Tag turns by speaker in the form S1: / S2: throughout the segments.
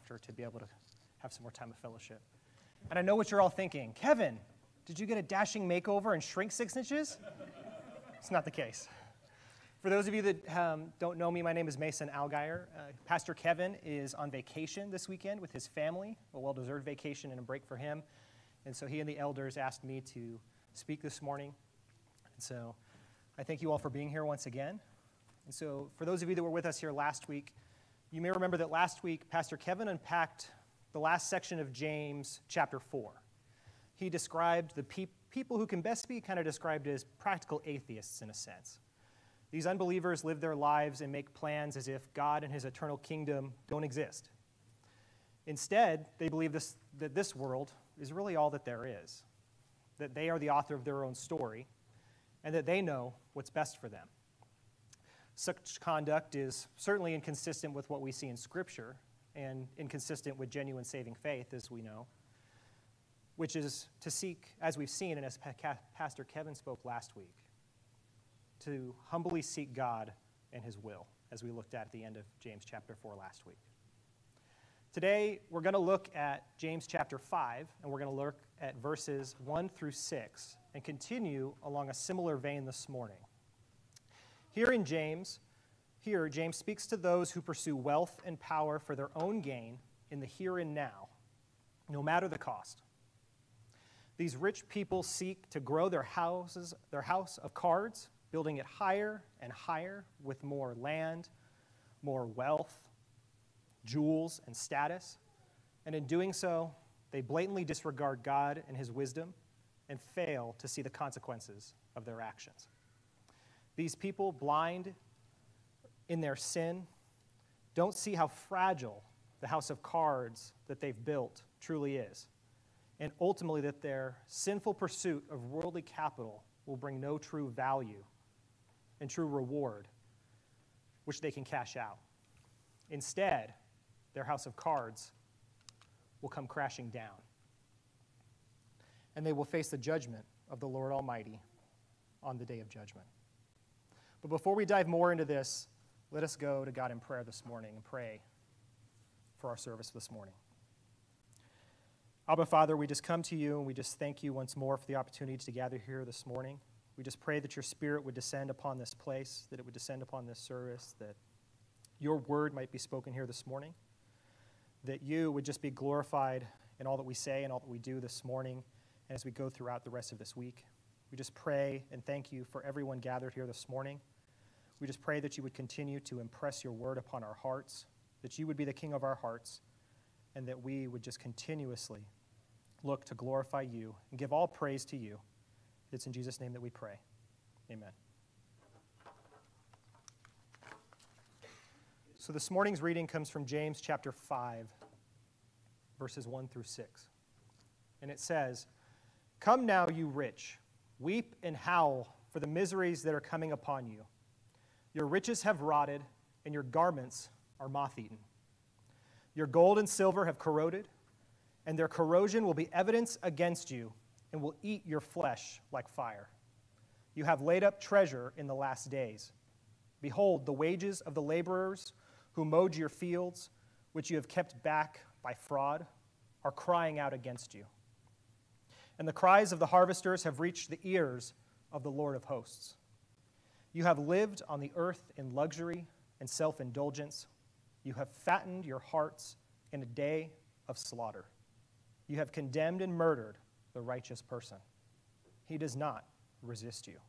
S1: after to be able to have some more time of fellowship. And I know what you're all thinking. Kevin, did you get a dashing makeover and shrink 6 inches? It's not the case. For those of you that don't know me, my name is Mason Algier. Pastor Kevin is on vacation this weekend with his family, a well-deserved vacation and a break for him. And so he and the elders asked me to speak this morning. And so I thank you all for being here once again. And so for those of you that were with us here last week, you may remember that last week Pastor Kevin unpacked the last section of James chapter 4. He described the people who can best be kind of described as practical atheists in a sense. These unbelievers live their lives and make plans as if God and his eternal kingdom don't exist. Instead, they believe that this world is really all that there is, that they are the author of their own story, and that they know what's best for them. Such conduct is certainly inconsistent with what we see in Scripture and inconsistent with genuine saving faith, as we know, which is to seek, as we've seen and as Pastor Kevin spoke last week, to humbly seek God and his will, as we looked at the end of James chapter 4 last week. Today, we're going to look at James chapter 5, and we're going to look at verses 1 through 6, and continue along a similar vein this morning. Here James speaks to those who pursue wealth and power for their own gain in the here and now, no matter the cost. These rich people seek to grow their house of cards, building it higher and higher with more land, more wealth, jewels, and status. And in doing so, they blatantly disregard God and his wisdom and fail to see the consequences of their actions. These people, blind in their sin, don't see how fragile the house of cards that they've built truly is, and ultimately that their sinful pursuit of worldly capital will bring no true value and true reward, which they can cash out. Instead, their house of cards will come crashing down, and they will face the judgment of the Lord Almighty on the day of judgment. But before we dive more into this, let us go to God in prayer this morning and pray for our service this morning. Abba, Father, we just come to you and we just thank you once more for the opportunity to gather here this morning. We just pray that your Spirit would descend upon this place, that it would descend upon this service, that your word might be spoken here this morning, that you would just be glorified in all that we say and all that we do this morning and as we go throughout the rest of this week. We just pray and thank you for everyone gathered here this morning. We just pray that you would continue to impress your word upon our hearts, that you would be the king of our hearts, and that we would just continuously look to glorify you and give all praise to you. It's in Jesus' name that we pray. Amen. So this morning's reading comes from James chapter 5, verses 1 through 6. And it says, "Come now, you rich, weep and howl for the miseries that are coming upon you. Your riches have rotted, and your garments are moth-eaten. Your gold and silver have corroded, and their corrosion will be evidence against you and will eat your flesh like fire. You have laid up treasure in the last days. Behold, the wages of the laborers who mowed your fields, which you have kept back by fraud, are crying out against you. And the cries of the harvesters have reached the ears of the Lord of hosts. You have lived on the earth in luxury and self-indulgence. You have fattened your hearts in a day of slaughter. You have condemned and murdered the righteous person. He does not resist you."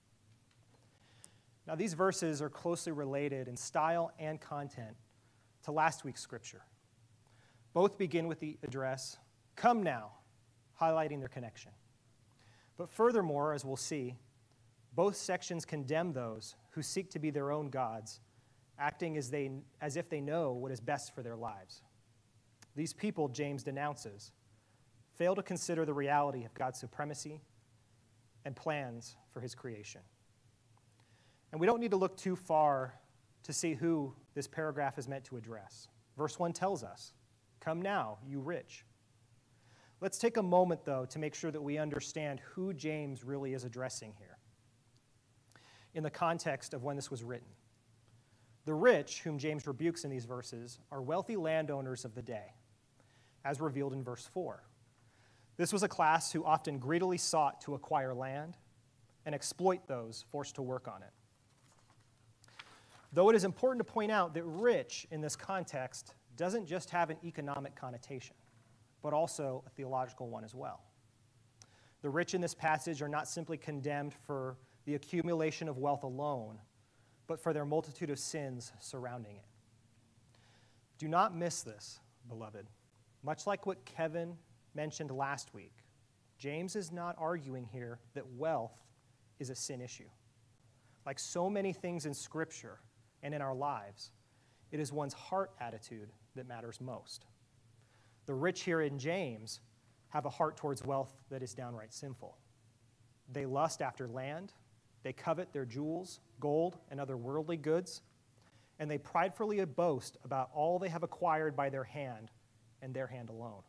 S1: Now, these verses are closely related in style and content to last week's scripture. Both begin with the address, "Come now," highlighting their connection. But furthermore, as we'll see, both sections condemn those who seek to be their own gods, acting as if they know what is best for their lives. These people, James denounces, fail to consider the reality of God's supremacy and plans for his creation. And we don't need to look too far to see who this paragraph is meant to address. Verse 1 tells us, "Come now, you rich." Let's take a moment, though, to make sure that we understand who James really is addressing here in the context of when this was written. The rich, whom James rebukes in these verses, are wealthy landowners of the day, as revealed in verse 4. This was a class who often greedily sought to acquire land and exploit those forced to work on it. Though it is important to point out that rich in this context doesn't just have an economic connotation, but also a theological one as well. The rich in this passage are not simply condemned for the accumulation of wealth alone, but for their multitude of sins surrounding it. Do not miss this, beloved. Much like what Kevin mentioned last week, James is not arguing here that wealth is a sin issue. Like so many things in Scripture and in our lives, it is one's heart attitude that matters most. The rich here in James have a heart towards wealth that is downright sinful. They lust after land, they covet their jewels, gold, and other worldly goods, and they pridefully boast about all they have acquired by their hand and their hand alone.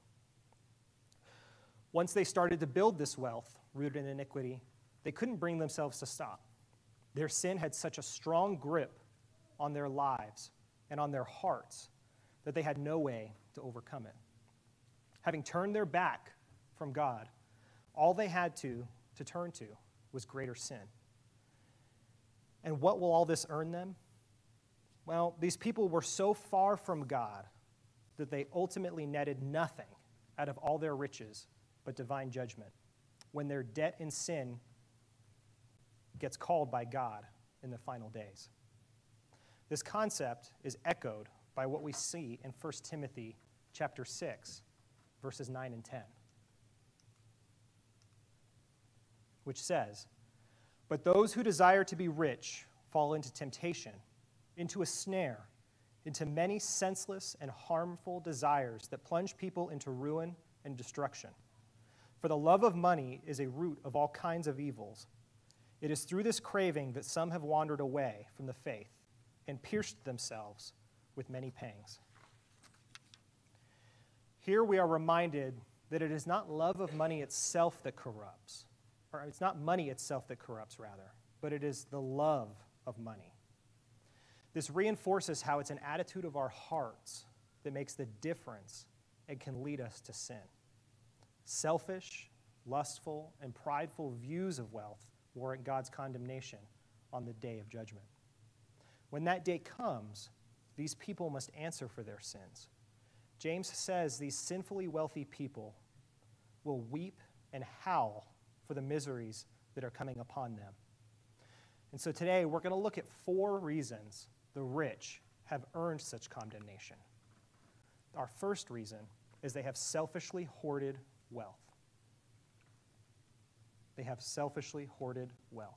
S1: Once they started to build this wealth rooted in iniquity, they couldn't bring themselves to stop. Their sin had such a strong grip on their lives and on their hearts that they had no way to overcome it. Having turned their back from God, all they had to turn to was greater sin. And what will all this earn them? Well, these people were so far from God that they ultimately netted nothing out of all their riches but divine judgment when their debt in sin gets called by God in the final days. This concept is echoed by what we see in 1 Timothy chapter 6, verses 9 and 10, which says, "But those who desire to be rich fall into temptation, into a snare, into many senseless and harmful desires that plunge people into ruin and destruction. For the love of money is a root of all kinds of evils. It is through this craving that some have wandered away from the faith and pierced themselves with many pangs." Here we are reminded that it is not love of money itself that corrupts, or it's not money itself that corrupts, rather, but it is the love of money. This reinforces how it's an attitude of our hearts that makes the difference and can lead us to sin. Selfish, lustful, and prideful views of wealth warrant God's condemnation on the day of judgment. When that day comes, these people must answer for their sins. James says these sinfully wealthy people will weep and howl for the miseries that are coming upon them. And so today we're going to look at 4 reasons the rich have earned such condemnation. Our first reason is they have selfishly hoarded wealth. They have selfishly hoarded wealth.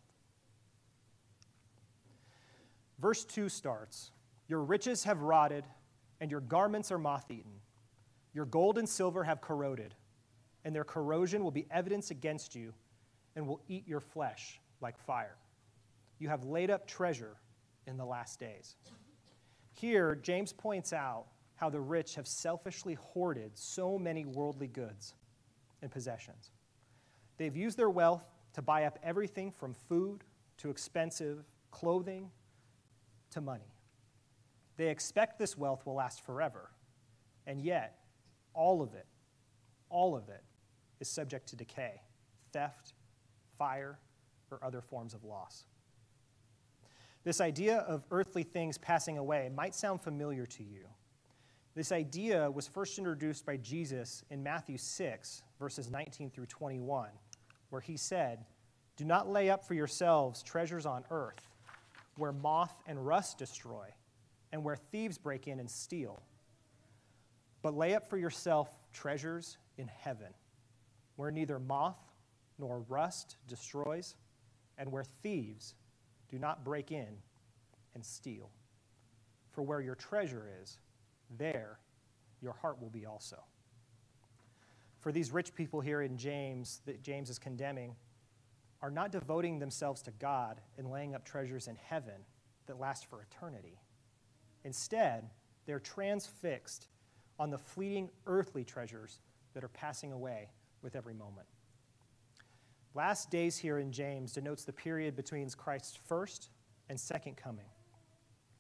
S1: Verse 2 starts, "Your riches have rotted, and your garments are moth-eaten. Your gold and silver have corroded, and their corrosion will be evidence against you and will eat your flesh like fire. You have laid up treasure in the last days." Here, James points out how the rich have selfishly hoarded so many worldly goods and possessions. They've used their wealth to buy up everything from food to expensive clothing to money. They expect this wealth will last forever, and yet all of it is subject to decay, theft, fire, or other forms of loss. This idea of earthly things passing away might sound familiar to you. This idea was first introduced by Jesus in Matthew 6, verses 19 through 21, where he said, "Do not lay up for yourselves treasures on earth, where moth and rust destroy, and where thieves break in and steal. But lay up for yourself treasures in heaven, where neither moth nor rust destroys, and where thieves do not break in and steal. For where your treasure is, there your heart will be also." For these rich people here in James, that James is condemning, are not devoting themselves to God and laying up treasures in heaven that last for eternity. Instead, they're transfixed on the fleeting earthly treasures that are passing away with every moment. Last days here in James denotes the period between Christ's first and second coming.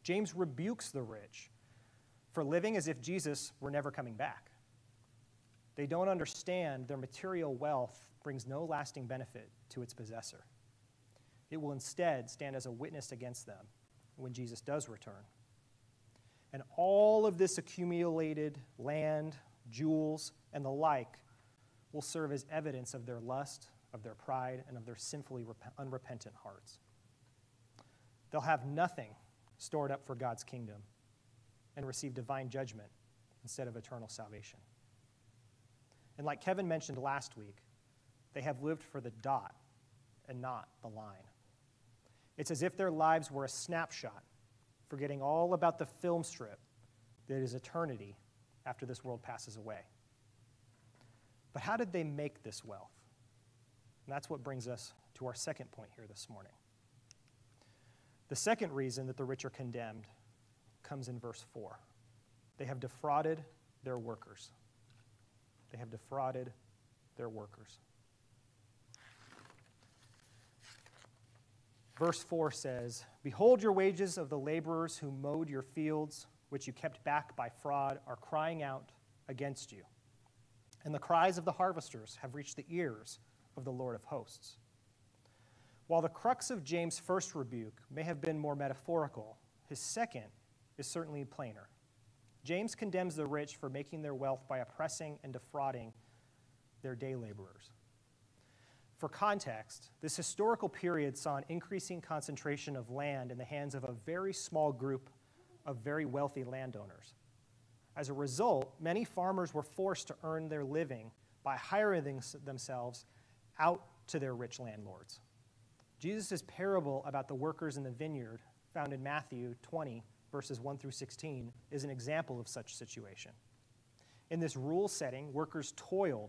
S1: James rebukes the rich for living as if Jesus were never coming back. They don't understand their material wealth brings no lasting benefit to its possessor. It will instead stand as a witness against them when Jesus does return. And all of this accumulated land, jewels, and the like will serve as evidence of their lust, of their pride, and of their sinfully unrepentant hearts. They'll have nothing stored up for God's kingdom and receive divine judgment instead of eternal salvation. And like Kevin mentioned last week, they have lived for the dot and not the line. It's as if their lives were a snapshot, forgetting all about the film strip that is eternity after this world passes away. But how did they make this wealth? And that's what brings us to our second point here this morning. The second reason that the rich are condemned comes in verse 4. They have defrauded their workers. They have defrauded their workers. Verse 4 says, "Behold, your wages of the laborers who mowed your fields, which you kept back by fraud, are crying out against you. And the cries of the harvesters have reached the ears of the Lord of hosts." While the crux of James' first rebuke may have been more metaphorical, his second is certainly plainer. James condemns the rich for making their wealth by oppressing and defrauding their day laborers. For context, this historical period saw an increasing concentration of land in the hands of a very small group of very wealthy landowners. As a result, many farmers were forced to earn their living by hiring themselves out to their rich landlords. Jesus' parable about the workers in the vineyard, found in Matthew 20, verses 1 through 16, is an example of such situation. In this rural setting, workers toiled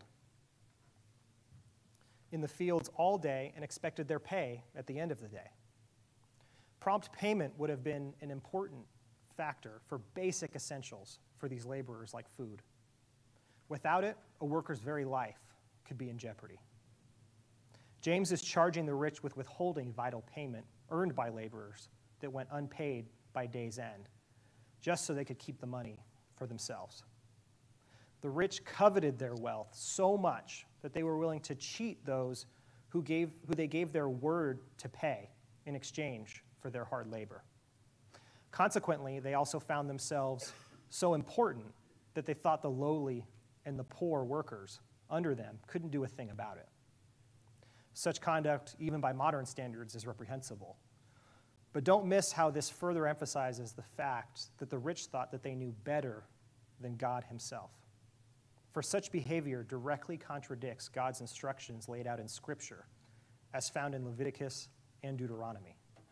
S1: in the fields all day and expected their pay at the end of the day. Prompt payment would have been an important factor for basic essentials for these laborers like food. Without it, a worker's very life could be in jeopardy. James is charging the rich with withholding vital payment earned by laborers that went unpaid by day's end, just so they could keep the money for themselves. The rich coveted their wealth so much that they were willing to cheat those who they gave their word to pay in exchange for their hard labor. Consequently, they also found themselves so important that they thought the lowly and the poor workers under them couldn't do a thing about it. Such conduct, even by modern standards, is reprehensible. But don't miss how this further emphasizes the fact that the rich thought that they knew better than God himself. For such behavior directly contradicts God's instructions laid out in Scripture, as found in Leviticus and Deuteronomy.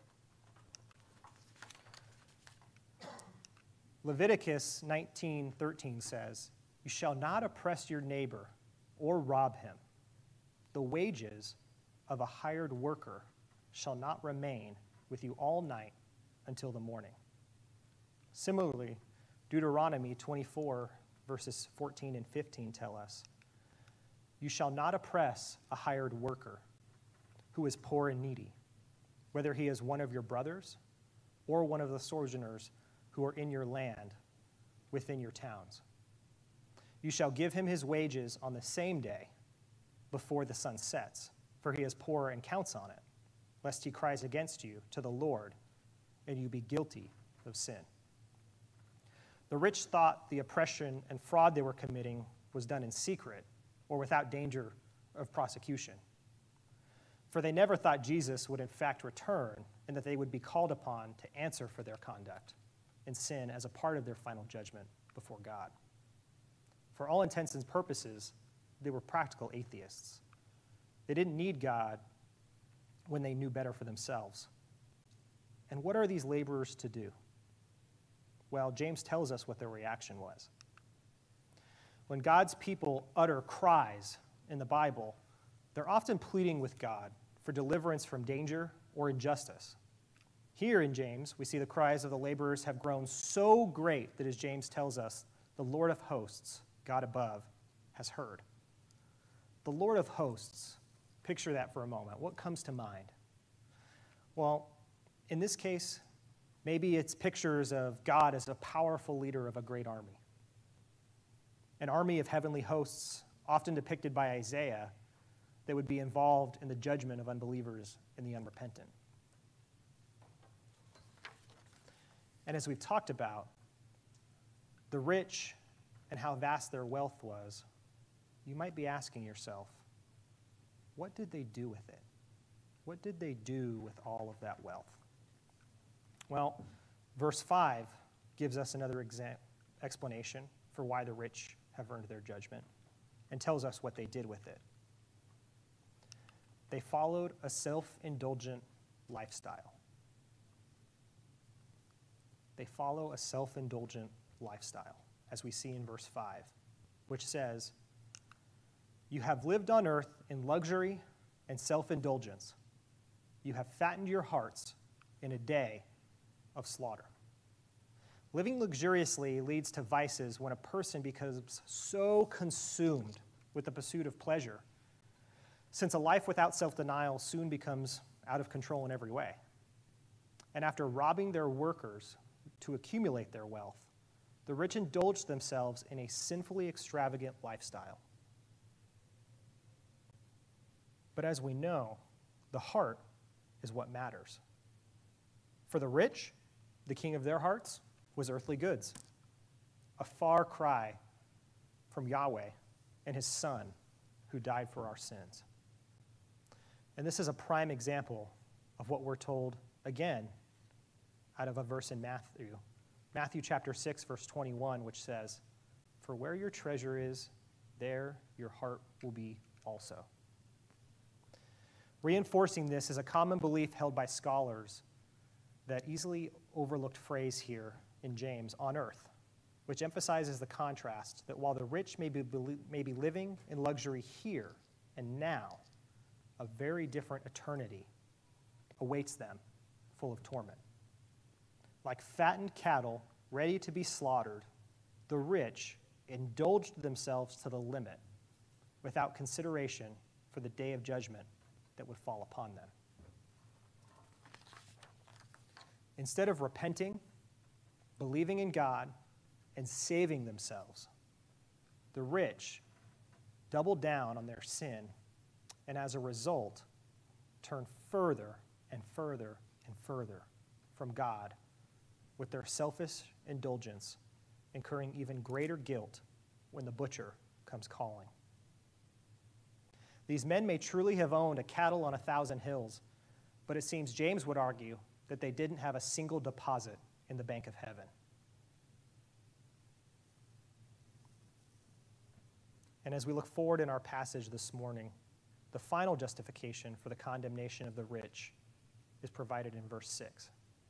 S1: Leviticus 19:13 says, "You shall not oppress your neighbor or rob him. The wages of a hired worker shall not remain with you all night until the morning." Similarly, Deuteronomy 24, verses 14 and 15 tell us, "You shall not oppress a hired worker who is poor and needy, whether he is one of your brothers or one of the sojourners who are in your land within your towns. You shall give him his wages on the same day before the sun sets, for he is poor and counts on it, lest he cries against you to the Lord and you be guilty of sin." The rich thought the oppression and fraud they were committing was done in secret or without danger of prosecution. For they never thought Jesus would in fact return and that they would be called upon to answer for their conduct and sin as a part of their final judgment before God. For all intents and purposes, they were practical atheists. They didn't need God when they knew better for themselves. And what are these laborers to do? Well, James tells us what their reaction was. When God's people utter cries in the Bible, they're often pleading with God for deliverance from danger or injustice. Here in James, we see the cries of the laborers have grown so great that, as James tells us, the Lord of hosts, God above, has heard. The Lord of hosts, picture that for a moment. What comes to mind? Well, in this case, Maybe it's pictures of God as a powerful leader of a great army. An army of heavenly hosts, often depicted by Isaiah, that would be involved in the judgment of unbelievers and the unrepentant. And as we've talked about, the rich and how vast their wealth was, you might be asking yourself, what did they do with it? What did they do with all of that wealth? Well, verse 5 gives us another explanation for why the rich have earned their judgment and tells us what they did with it. They followed a self-indulgent lifestyle. They follow a self-indulgent lifestyle, as we see in verse 5, which says, "You have lived on earth in luxury and self-indulgence. You have fattened your hearts in a day of slaughter." Living luxuriously leads to vices when a person becomes so consumed with the pursuit of pleasure, since a life without self-denial soon becomes out of control in every way. And after robbing their workers to accumulate their wealth, the rich indulge themselves in a sinfully extravagant lifestyle. But as we know, the heart is what matters. For the rich, the king of their hearts was earthly goods, a far cry from Yahweh and his Son who died for our sins. And this is a prime example of what we're told again out of a verse in Matthew. Matthew chapter 6, verse 21, which says, "For where your treasure is, there your heart will be also." Reinforcing this is a common belief held by scholars, that easily overlooked phrase here in James, "on earth," which emphasizes the contrast that while the rich may be living in luxury here and now, a very different eternity awaits them, full of torment. Like fattened cattle ready to be slaughtered, the rich indulged themselves to the limit without consideration for the day of judgment that would fall upon them. Instead of repenting, believing in God, and saving themselves, the rich doubled down on their sin and as a result turned further and further and further from God with their selfish indulgence, incurring even greater guilt when the butcher comes calling. These men may truly have owned a cattle on 1,000 hills, but it seems James would argue that they didn't have a single deposit in the bank of heaven. And as we look forward in our passage this morning, the final justification for the condemnation of the rich is provided in verse 6.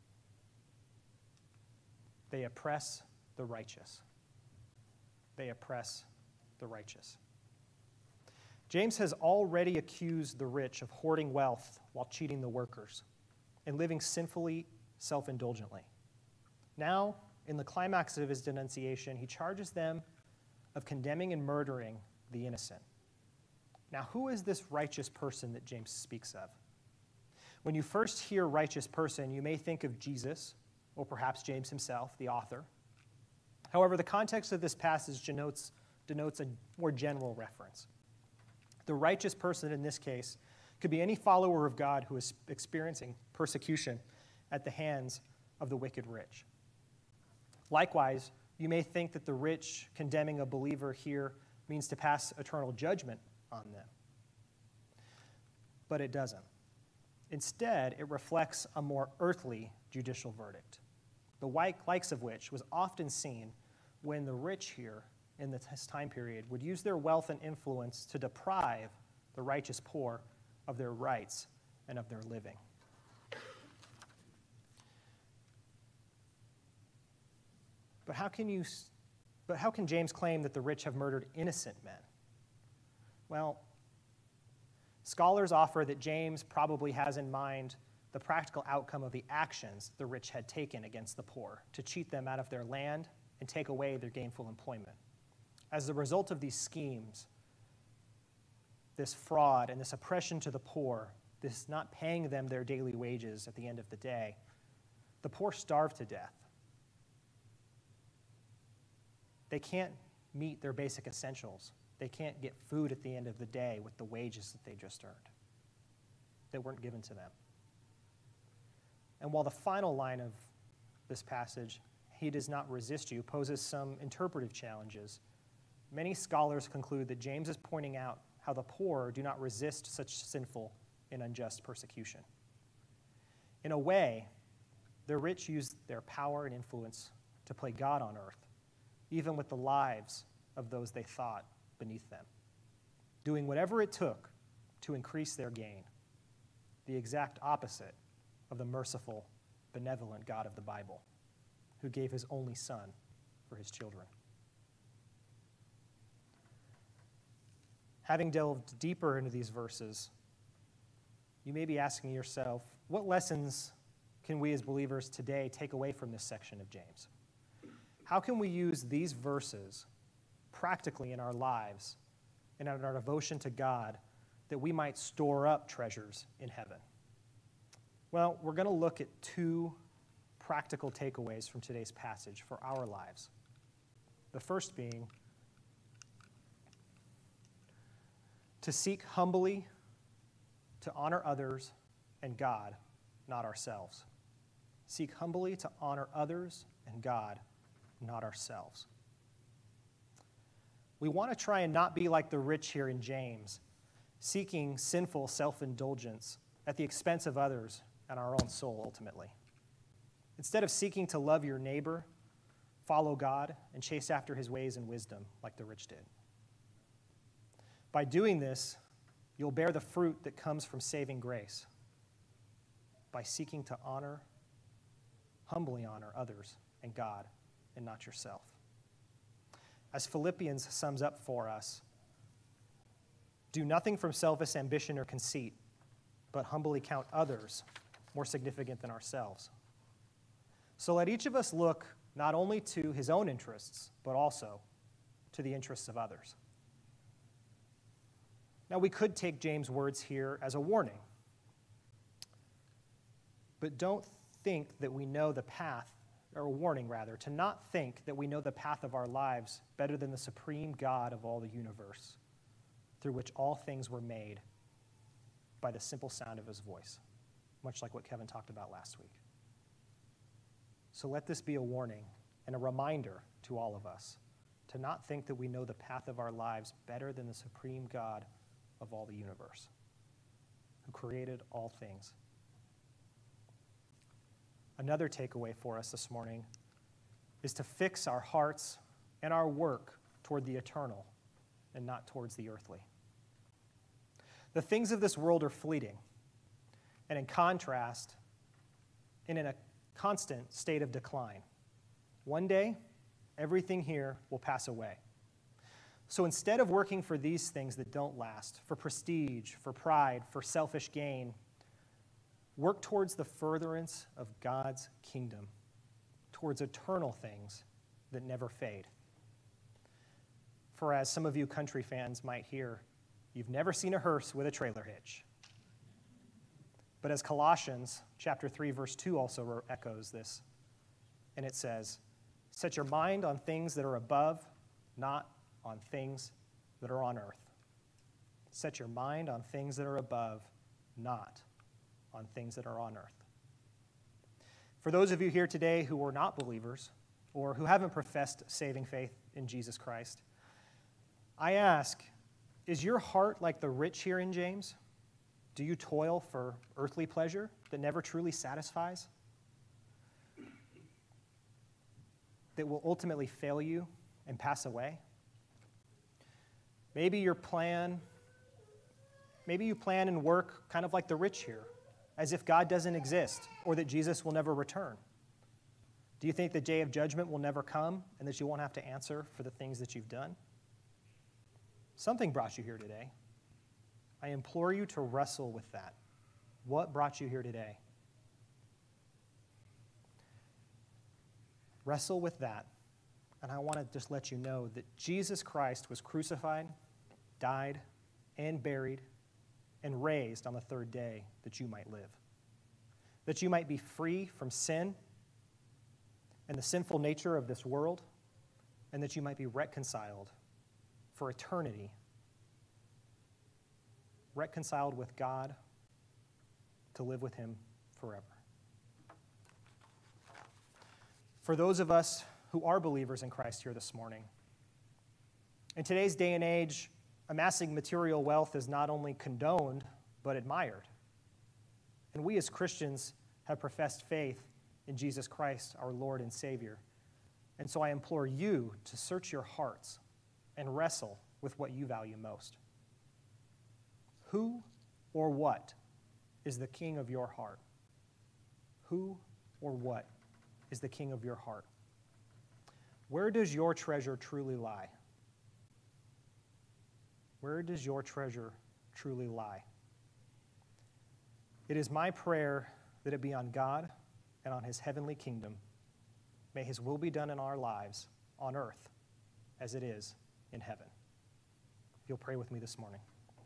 S1: They oppress the righteous. They oppress the righteous. James has already accused the rich of hoarding wealth while cheating the workers and living sinfully, self-indulgently. Now, in the climax of his denunciation, he charges them of condemning and murdering the innocent. Now, who is this righteous person that James speaks of? When you first hear righteous person, you may think of Jesus, or perhaps James himself, the author. However, the context of this passage denotes a more general reference. The righteous person in this case could be any follower of God who is experiencing persecution at the hands of the wicked rich. Likewise, you may think that the rich condemning a believer here means to pass eternal judgment on them. But it doesn't. Instead, it reflects a more earthly judicial verdict, the likes of which was often seen when the rich here in this time period would use their wealth and influence to deprive the righteous poor of their rights and of their living. But how can James claim that the rich have murdered innocent men? Well, scholars offer that James probably has in mind the practical outcome of the actions the rich had taken against the poor to cheat them out of their land and take away their gainful employment. As a result of these schemes, this fraud and this oppression to the poor, this not paying them their daily wages at the end of the day, The poor starve to death. They can't meet their basic essentials. They can't get food at the end of the day with the wages that they just earned, that weren't given to them. And while the final line of this passage, he does not resist you, poses some interpretive challenges, many scholars conclude that James is pointing out how the poor do not resist such sinful and unjust persecution. In a way, the rich use their power and influence to play God on earth, even with the lives of those they thought beneath them, doing whatever it took to increase their gain, the exact opposite of the merciful, benevolent God of the Bible, who gave his only Son for his children. Having delved deeper into these verses, you may be asking yourself, what lessons can we as believers today take away from this section of James? How can we use these verses practically in our lives and in our devotion to God that we might store up treasures in heaven? Well, we're going to look at two practical takeaways from today's passage for our lives. The first being to seek humbly to honor others and God, not ourselves. Seek humbly to honor others and God, not ourselves. We want to try and not be like the rich here in James, seeking sinful self-indulgence at the expense of others and our own soul ultimately. Instead of seeking to love your neighbor, follow God, and chase after his ways and wisdom like the rich did. By doing this, you'll bear the fruit that comes from saving grace by seeking to humbly honor others and God and not yourself. As Philippians sums up for us, do nothing from selfish ambition or conceit, but humbly count others more significant than ourselves. So let each of us look not only to his own interests, but also to the interests of others. Now, we could take James' words here as a warning, but don't think that we know the path, or a warning rather, to not think that we know the path of our lives better than the supreme God of all the universe, through which all things were made by the simple sound of his voice, much like what Kevin talked about last week. So let this be a warning and a reminder to all of us to not think that we know the path of our lives better than the supreme God of all the universe, who created all things. Another takeaway for us this morning is to fix our hearts and our work toward the eternal and not towards the earthly. The things of this world are fleeting, and in contrast, and in a constant state of decline. One day, everything here will pass away. So instead of working for these things that don't last, for prestige, for pride, for selfish gain, work towards the furtherance of God's kingdom, towards eternal things that never fade. For as some of you country fans might hear, you've never seen a hearse with a trailer hitch. But as Colossians chapter 3, verse 2 also echoes this, and it says, set your mind on things that are above, not on things that are on earth. Set your mind on things that are above, not on things that are on earth. For those of you here today who are not believers or who haven't professed saving faith in Jesus Christ, I ask, is your heart like the rich here in James? Do you toil for earthly pleasure that never truly satisfies? That will ultimately fail you and pass away? Maybe you plan and work kind of like the rich here, as if God doesn't exist or that Jesus will never return. Do you think the day of judgment will never come and that you won't have to answer for the things that you've done? Something brought you here today. I implore you to wrestle with that. What brought you here today? Wrestle with that. And I want to just let you know that Jesus Christ was crucified, died, and buried, and raised on the third day that you might live. That you might be free from sin and the sinful nature of this world, and that you might be reconciled for eternity, reconciled with God to live with him forever. For those of us who are believers in Christ here this morning, in today's day and age, amassing material wealth is not only condoned, but admired. And we as Christians have professed faith in Jesus Christ, our Lord and Savior. And so I implore you to search your hearts and wrestle with what you value most. Who or what is the king of your heart? Who or what is the king of your heart? Where does your treasure truly lie? Where does your treasure truly lie? It is my prayer that it be on God and on his heavenly kingdom. May his will be done in our lives on earth as it is in heaven. You'll pray with me this morning.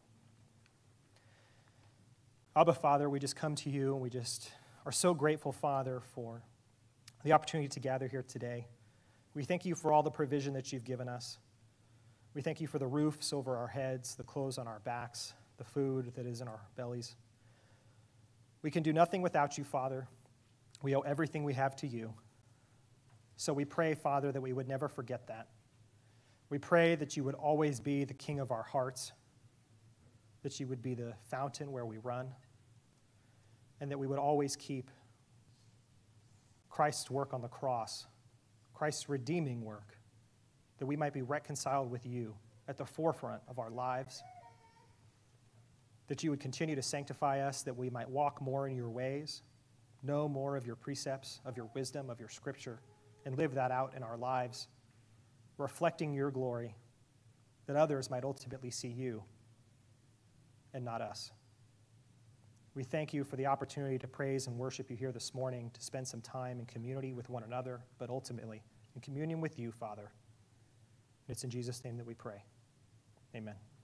S1: Abba, Father, we just come to you and we just are so grateful, Father, for the opportunity to gather here today. We thank you for all the provision that you've given us. We thank you for the roofs over our heads, the clothes on our backs, the food that is in our bellies. We can do nothing without you, Father. We owe everything we have to you. So we pray, Father, that we would never forget that. We pray that you would always be the king of our hearts, that you would be the fountain where we run, and that we would always keep Christ's work on the cross, Christ's redeeming work, that we might be reconciled with you at the forefront of our lives, that you would continue to sanctify us, that we might walk more in your ways, know more of your precepts, of your wisdom, of your scripture, and live that out in our lives, reflecting your glory, that others might ultimately see you and not us. We thank you for the opportunity to praise and worship you here this morning, to spend some time in community with one another, but ultimately in communion with you, Father. It's in Jesus' name that we pray. Amen.